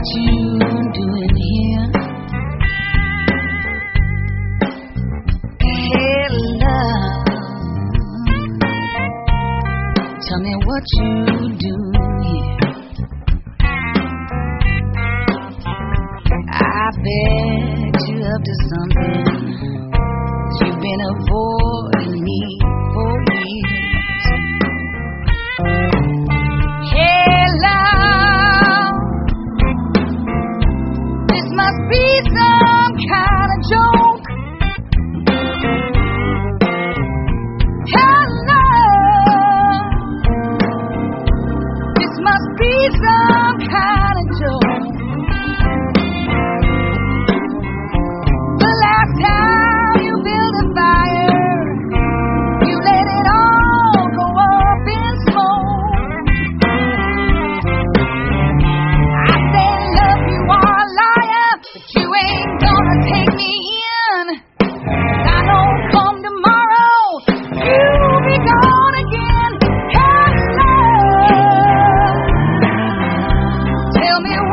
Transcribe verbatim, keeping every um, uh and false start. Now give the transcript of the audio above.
what you doing here? Hey, love, tell me what you do here. I bet you up to something. You've been avoiding me for years. Hey, love, this must be some kind of joke. Hey, love, this must be some kind of joke. The last time you built a fire, you let it all go up in smoke. I say, love, you are a liar, but you ain't gonna take me in. 'Cause I know come tomorrow, you'll be gone again. Hey, love, tell me